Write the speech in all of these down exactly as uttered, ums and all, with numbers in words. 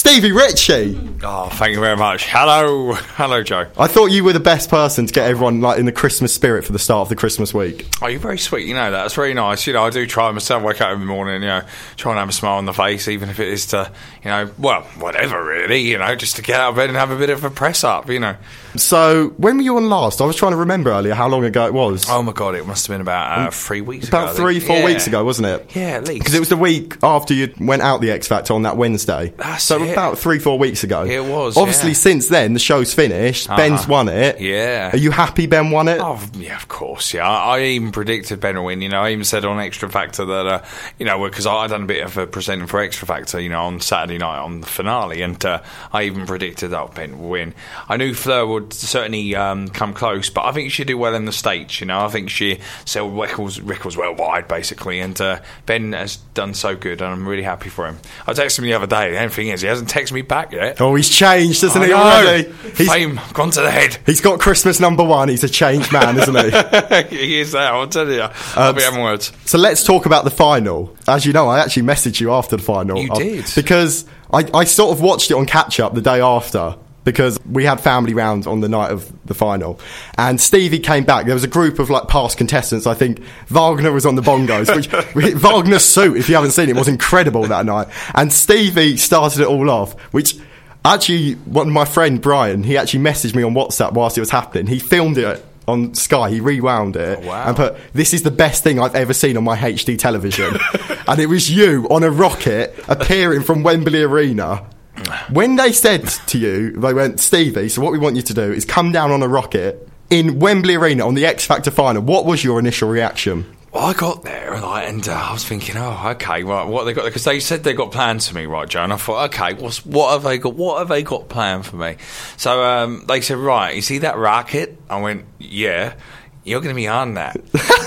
Stevie Ritchie. Oh, thank you very much. Hello. Hello, Joe. I thought you were the best person to get everyone like in the Christmas spirit for the start of the Christmas week. Oh, you're very sweet. You know that. That's very nice. You know, I do try myself, wake up every morning, you know, try and have a smile on the face, even if it is to, you know, well, whatever really, you know, just to get out of bed and have a bit of a press up, you know. So, when were you on last? I was trying to remember earlier how long ago it was. Oh my God, it must have been about uh, three weeks about ago. About three, four yeah. weeks ago, wasn't it? Yeah, at least. Because it was the week after you went out the X Factor on that Wednesday. That's so it. about three, four weeks ago. It was, Obviously, yeah. since then, the show's finished. Uh-huh. Ben's won it. Yeah. Are you happy Ben won it? Oh, yeah, of course, yeah. I, I even predicted Ben will win, you know. I even said on Extra Factor that, uh, you know, because I done a bit of a presenting for Extra Factor, you know, on Saturday night on the finale, and uh, I even predicted that oh, Ben will win. I knew Fleur would certainly um, come close, but I think she did well in the States, you know. I think she sold records, records worldwide, basically, and uh, Ben has done so good, and I'm really happy for him. I texted him the other day. The only thing is, he hasn't texted me back yet. Oh, he's changed, hasn't I he, know. already? He's, Fame gone to the head. He's got Christmas number one. He's a changed man, isn't he? He is that, I'll tell you. I'll Um, be having words. So let's talk about the final. As you know, I actually messaged you after the final. You I- did? Because I, I sort of watched it on catch-up the day after, because we had family round on the night of the final, and Stevie came back. There was a group of like past contestants. I think Wagner was on the bongos, which Wagner's suit, if you haven't seen it, was incredible that night. And Stevie started it all off, which actually, one my friend Brian, he actually messaged me on WhatsApp whilst it was happening. He filmed it on Sky, he rewound it oh, wow. and put, "This is the best thing I've ever seen on my H D television." And it was you on a rocket appearing from Wembley Arena. When they said to you, they went, "Stevie, so what we want you to do is come down on a rocket in Wembley Arena on the X Factor final," what was your initial reaction? Well, I got there and, I, and uh, I was thinking, oh, okay, right, what have they got? Because they said they got plans for me, right, Joe? And I thought, okay, what's, what have they got? What have they got planned for me? So um, they said, right, you see that rocket? I went, yeah. You're going to be on that,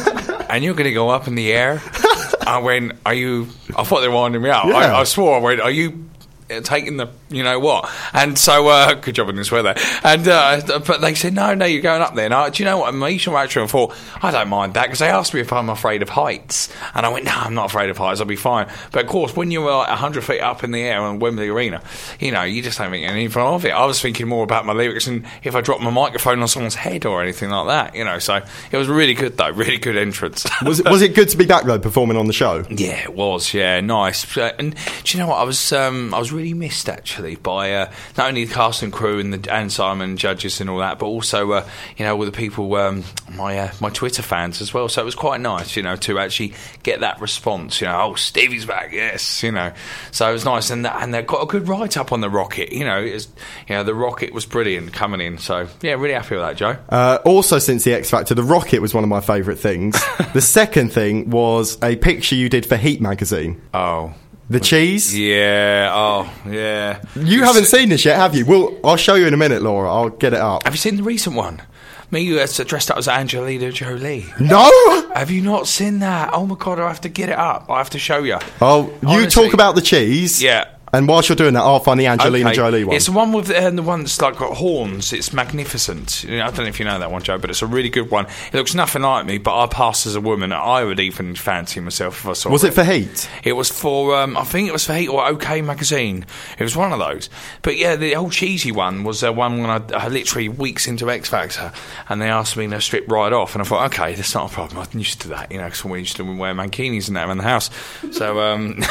and you're going to go up in the air. I went, are you? I thought they were winding me up. Yeah. I, I swore. I went, are you taking the, you know what? And so, uh, good job I didn't swear there. And uh, but they said, no, no, you're going up there. And I, do you know what? My initial reaction, I thought, I don't mind that, because they asked me if I'm afraid of heights, and I went, no, I'm not afraid of heights. I'll be fine. But of course, when you're like a hundred feet up in the air on Wembley Arena, you know, you just don't think anything of it. I was thinking more about my lyrics and if I dropped my microphone on someone's head or anything like that, you know. So it was really good though, really good entrance. Was it, was it good to be back though, performing on the show? Yeah, it was. Yeah, nice. Uh, and do you know what? I was um, I was really missed actually by uh, not only the cast and crew and the and Simon judges and all that, but also uh, you know, with the people, um, my uh, my Twitter fans as well. So it was quite nice, you know, to actually get that response. You know, oh, Stevie's back, yes, you know. So it was nice, and that, and they got a good write up on the rocket. You know, it was, you know, the rocket was brilliant coming in. So yeah, really happy with that, Joe. Uh, also, since the X Factor, the rocket was one of my favourite things. The second thing was a picture you did for Heat magazine. Oh. The cheese? Yeah, oh, yeah. You haven't seen this yet, have you? Well, I'll show you in a minute, Laura. I'll get it up. Have you seen the recent one? Me uh, dressed up as Angelina Jolie. No! Have you not seen that? Oh my God, I have to get it up. I have to show you. Oh, you Honestly. talk about the cheese. Yeah. And whilst you're doing that, I'll find the Angelina Okay. Jolie one. It's the one with uh, the one that's like got horns. It's magnificent. You know, I don't know if you know that one, Joe, but it's a really good one. It looks nothing like me, but I pass as a woman. I would even fancy myself if I saw Was it. it for Heat? It was for, um, I think it was for Heat or OK Magazine. It was one of those. But yeah, the old cheesy one was uh, one when I, I literally weeks into X Factor, and they asked me to strip right off, and I thought, okay, that's not a problem. I'm used to that, you know, because we used to wear mankinis and that around the house. So, um,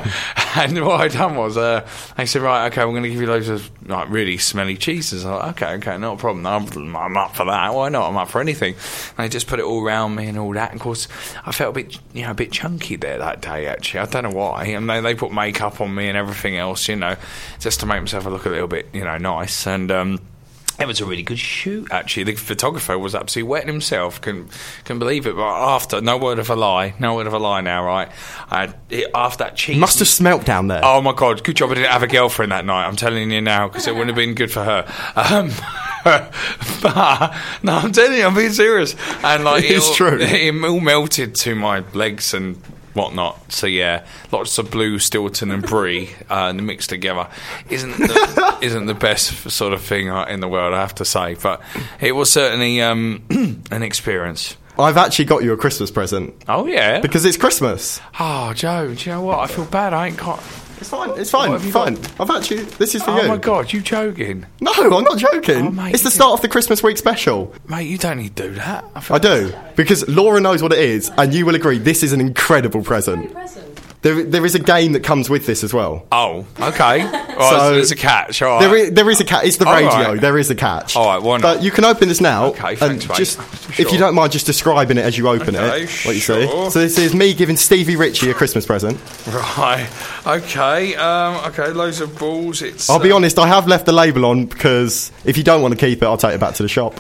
and what I done was, uh, they said, right, okay, we're going to give you loads of like really smelly cheeses. I was like, okay, okay, not a problem. I'm, I'm up for that. Why not? I'm up for anything. And they just put it all around me and all that. And of course, I felt a bit, you know, a bit chunky there that day. Actually, I don't know why. And they, they put makeup on me and everything else, you know, just to make myself look a little bit, you know, nice. And um, it was a really good shoot, actually. The photographer was absolutely wetting himself. Couldn't, couldn't believe it. But after, no word of a lie, no word of a lie now, right? I, it, after that cheese... Must have smelt down there. Oh, my God. Good job I didn't have a girlfriend that night. I'm telling you now, because it wouldn't have been good for her. Um, but, no, I'm telling you, I'm being serious. And like, It's it, true. It all melted to my legs and whatnot. So yeah, lots of blue Stilton and Brie uh, mixed together isn't the, isn't the best sort of thing in the world, I have to say, but it was certainly um, an experience. I've actually got you a Christmas present. Oh yeah, Because it's Christmas. oh Joe, do you know what? I feel bad. I ain't got. It's fine. It's fine. What have you fine. got? I've actually. This is for Oh you. my God, you joking? No, I'm not joking. Oh, mate, it's the you start of the Christmas week special. Mate, you don't need to do that. I, I do because Laura knows what it is, and you will agree this is an incredible present. Present. There, there is a game that comes with this as well. Oh, okay. Right, So- so there's a catch. All right. There is, there is a catch. It's the All radio. right. There is a catch. All right, why not? But you can open this now. Okay, and thanks, mate. just, Sure. if you don't mind, just describing it as you open Okay, it. What you see. sure. So this is me giving Stevie Ritchie a Christmas present. Right. Okay. Um, okay. Loads of balls. It's. I'll be uh, honest. I have left the label on because if you don't want to keep it, I'll take it back to the shop.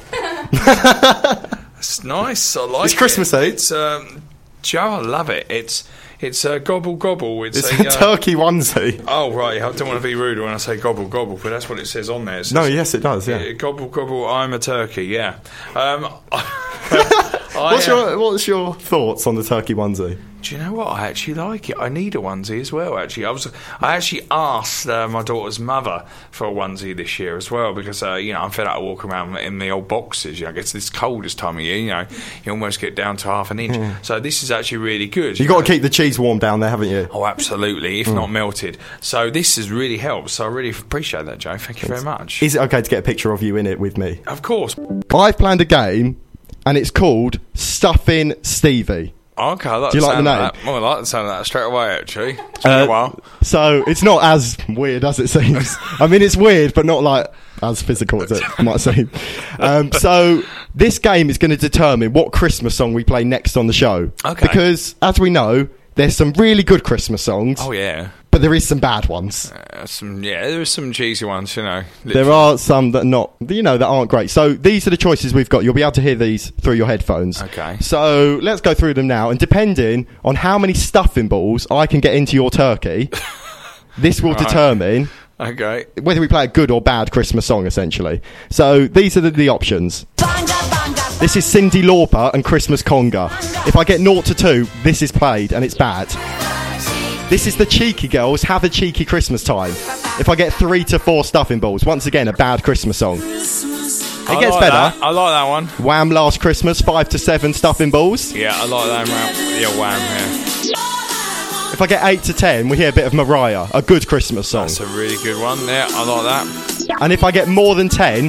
It's nice. I like It's it. Christmassy. It's um, Joe. I love it. It's it's uh, gobble gobble. It's, It's a, a uh, turkey onesie. Oh right. I don't want to be rude when I say gobble gobble, but that's what it says on there. It says, No, yes, it does. Yeah. uh, Gobble gobble. I'm a turkey. Yeah. Um, I, What's uh, your What's your thoughts on the turkey onesie? Do you know what? I actually like it. I need a onesie as well. Actually, I was. I actually asked uh, my daughter's mother for a onesie this year as well because uh, you know I'm fed up of walking around in the old boxes. You know, it gets this cold this time of year. You know, you almost get down to half an inch. So this is actually really good. You got to keep the cheese warm down there, haven't you? Oh, absolutely, if not melted. So this has really helped. So I really appreciate that, Joe. Thank you very much. Is it okay to get a picture of you in it with me? Of course. I've planned a game, and it's called Stuffing Stevie. Okay, I like Do you the like the sound of name? that. Well, I like the sound of that straight away, actually. It's been Uh, a while. So it's not as weird as it seems. I mean, it's weird, but not like as physical as it might seem. Um, so this game is going to determine what Christmas song we play next on the show. Okay. Because, as we know, there's some really good Christmas songs, Oh yeah. but there is some bad ones. Uh, some yeah, there are some cheesy ones, you know. There are some that are not, you know, that aren't great. So these are the choices we've got. You'll be able to hear these through your headphones. Okay. So let's go through them now. And depending on how many stuffing balls I can get into your turkey, this will determine Okay. whether we play a good or bad Christmas song, essentially. So these are the, the options. This is Cyndi Lauper and Christmas Conga. If I get naught to two, this is played and it's bad. This is the Cheeky Girls, Have a Cheeky Christmas Time. If I get three to four stuffing balls, once again, a bad Christmas song. It I gets like better. that. I like that one. Wham! Last Christmas, five to seven stuffing balls. Yeah, I like that one. Yeah, wham, yeah. If I get eight to ten, we hear a bit of Mariah, a good Christmas song. That's a really good one. Yeah, I like that. And if I get more than ten,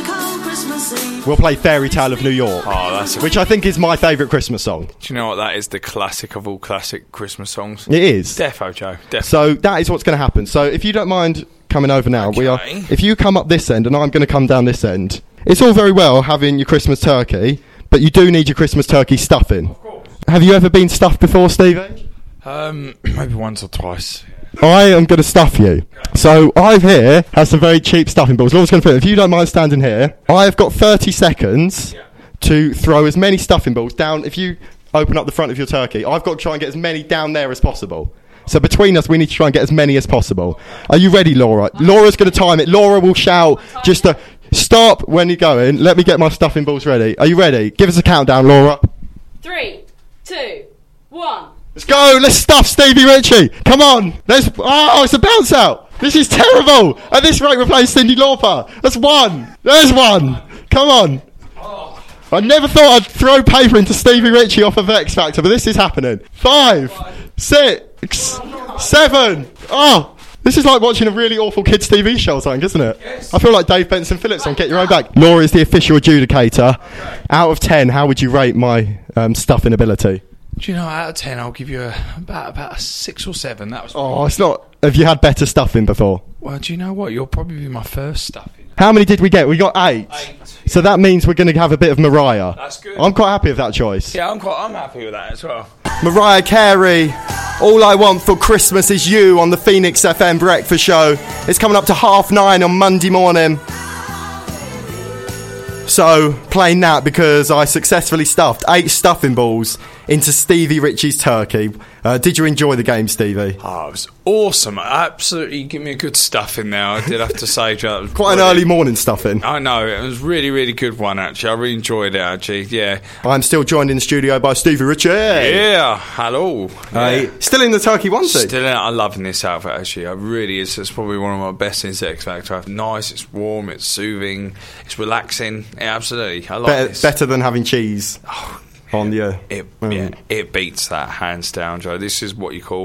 we'll play Fairy Tale of New York, Oh, that's a, which I think is my favourite Christmas song. do you know what? That is the classic of all classic Christmas songs. It is. Defo, Joe. Defo. So that is what's going to happen. So if you don't mind coming over now, we are. Okay. If you come up this end and I'm going to come down this end, it's all very well having your Christmas turkey, but you do need your Christmas turkey stuffing. Of course. Have you ever been stuffed before, Stevie? Um, maybe once or twice. I am going to stuff you. So I've here has some very cheap stuffing balls. Laura's going to put it. If you don't mind standing here, I've got thirty seconds Yeah. to throw as many stuffing balls down. If you open up the front of your turkey, I've got to try and get as many down there as possible. So between us, we need to try and get as many as possible. Are you ready, Laura? Laura's going to time it. Laura will shout just to stop when you're going. Let me get my stuffing balls ready. Are you ready? Give us a countdown, Laura. Three, two, one. Let's go. Let's stuff Stevie Ritchie. Come on. There's, oh, it's a bounce out. This is terrible. At this rate, we're playing Cyndi Lauper. That's one. There's one. Come on. I never thought I'd throw paper into Stevie Ritchie off of X Factor, but this is happening. Five, six, seven. Oh, this is like watching a really awful kids' T V show or something, isn't it? Yes. I feel like Dave Benson Phillips on Get Your Own Back. Laura is the official adjudicator. Out of ten, how would you rate my um, stuffing ability? Do you know, out of ten, I'll give you a, about about a six or seven. That was. Oh, it's not. Have you had better stuffing before? Well, do you know what? You'll probably be my first stuffing. How many did we get? We got eight. Eight. So that means we're going to have a bit of Mariah. That's good. I'm quite happy with that choice. Yeah, I'm quite. I'm happy with that as well. Mariah Carey, All I Want for Christmas Is You on the Phoenix F M Breakfast Show. It's coming up to half nine on Monday morning. So, playing that because I successfully stuffed eight stuffing balls into Stevie Ritchie's turkey. Uh, did you enjoy the game, Stevie? Oh, it was awesome. Absolutely, give me a good stuffing there. I did have to say, Joe. It was Quite an brilliant. early morning stuffing. I know, it was really, really good one, actually. I really enjoyed it, actually, yeah. I'm still joined in the studio by Stevie Ritchie. Yeah, hello. Uh, Yeah. still in the turkey onesie. Still, I'm loving this outfit, actually. I really is. It's probably one of my best in X Factor. It's nice, it's warm, it's soothing, it's relaxing. Yeah, absolutely. I like Better, this. better than having cheese on the. It, um, yeah, it beats that hands down, Joe. This is what you call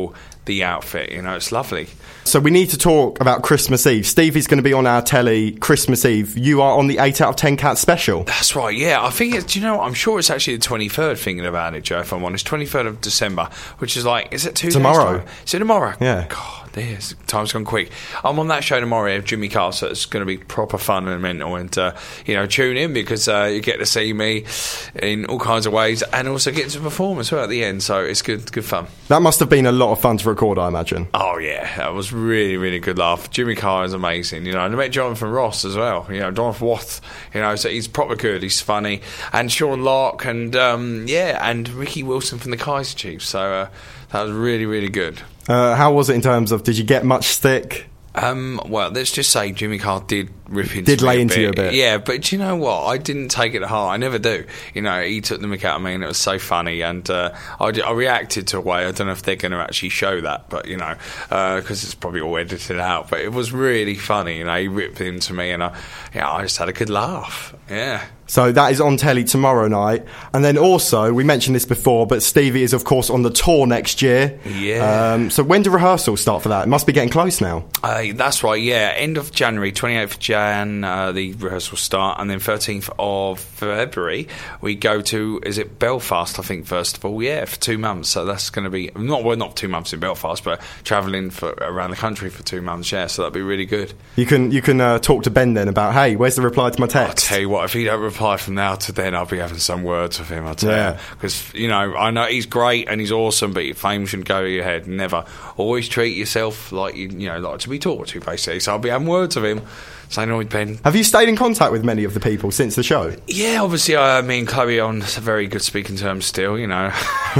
the outfit. You know, it's lovely. So we need to talk about Christmas Eve. Stevie's going to be on our telly Christmas Eve. You are on the eight out of ten Cats special. That's right, yeah. I think it's, do you know what? I'm sure it's actually the twenty-third, thinking about it, Joe, if I'm honest. twenty-third of December, which is like, is it two Tomorrow. days? Is it tomorrow? Yeah. God, there's, time's gone quick. I'm on that show tomorrow with Jimmy Carr, so it's going to be proper fun and mental. And, uh, you know, tune in because uh, you get to see me in all kinds of ways and also get to perform as well at the end. So it's good, good fun. That must have been a lot of fun to record, I imagine. Oh, yeah. That was really, really good laugh. Jimmy Carr is amazing, you know. And I met Jonathan Ross as well, you know, Jonathan Wath, you know, so he's proper good, he's funny. And Sean Locke and, um, yeah, and Ricky Wilson from the Kaiser Chiefs. So uh, that was really, really good. Uh, how was it in terms of, did you get much stick? Um, well, let's just say Jimmy Carr did rip into Did me lay a into bit. you a bit. Yeah, but do you know what? I didn't take it to heart. I never do. You know, he took the mick out of me and it was so funny. And uh, I, I reacted to a way. I don't know if they're going to actually show that, but, you know, because uh, it's probably all edited out. But it was really funny. You know, he ripped into me and I, yeah, I just had a good laugh. Yeah. So that is on telly tomorrow night. And then also, we mentioned this before, but Stevie is, of course, on the tour next year. Yeah. Um, so when do rehearsals start for that? It must be getting close now. Uh, that's right, yeah. End of January, twenty-eighth of Jan, uh, the rehearsals start. And then thirteenth of February, we go to, is it Belfast, I think, first of all? Yeah, for two months. So that's going to be, not well, not two months in Belfast, but travelling for around the country for two months, yeah. So that'll be really good. You can you can uh, talk to Ben then about, hey, where's the reply to my text? I'll tell you what, if he don't reply from now to then, I'll be having some words with him, I'll tell Yeah. you. Because, you know, I know he's great and he's awesome, but fame shouldn't go to your head, never. Always treat yourself like you, you know, like to be talked to, basically. So I'll be having words with him, saying, oh, Ben. Have you stayed in contact with many of the people since the show? Yeah, obviously, uh, me and Chloe are on very good speaking terms still, you know,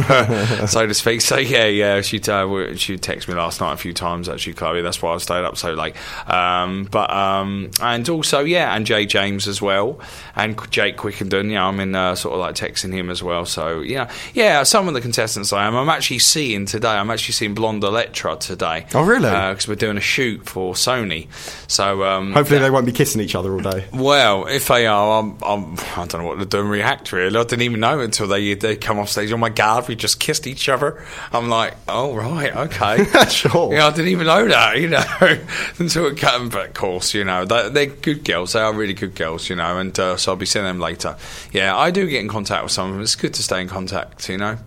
so to speak. So, yeah, yeah, she uh, she texted me last night a few times, actually, Chloe. That's why I stayed up so late. Um, but, um, and also, yeah, and Jay James as well, and Jake Quickenden, yeah, I'm in uh, sort of like texting him as well. So, yeah, yeah, some of the contestants I am. I'm actually seeing today, I'm actually seeing Blonde Electra today. Oh, really? Because uh, we're doing a shoot for Sony. So, um, hopefully they won't be kissing each other all day. well, if they are, I'm, I'm, I don't know what to do and react, really. I didn't even know until they they come off stage. Oh, my God, we just kissed each other. I'm like, oh, right, okay. Sure. Yeah, I didn't even know that, you know, until it came. But, of course, you know, they, they're good girls. They are really good girls, you know, and uh, so I'll be seeing them later. Yeah, I do get in contact with some of them. It's good to stay in contact, you know.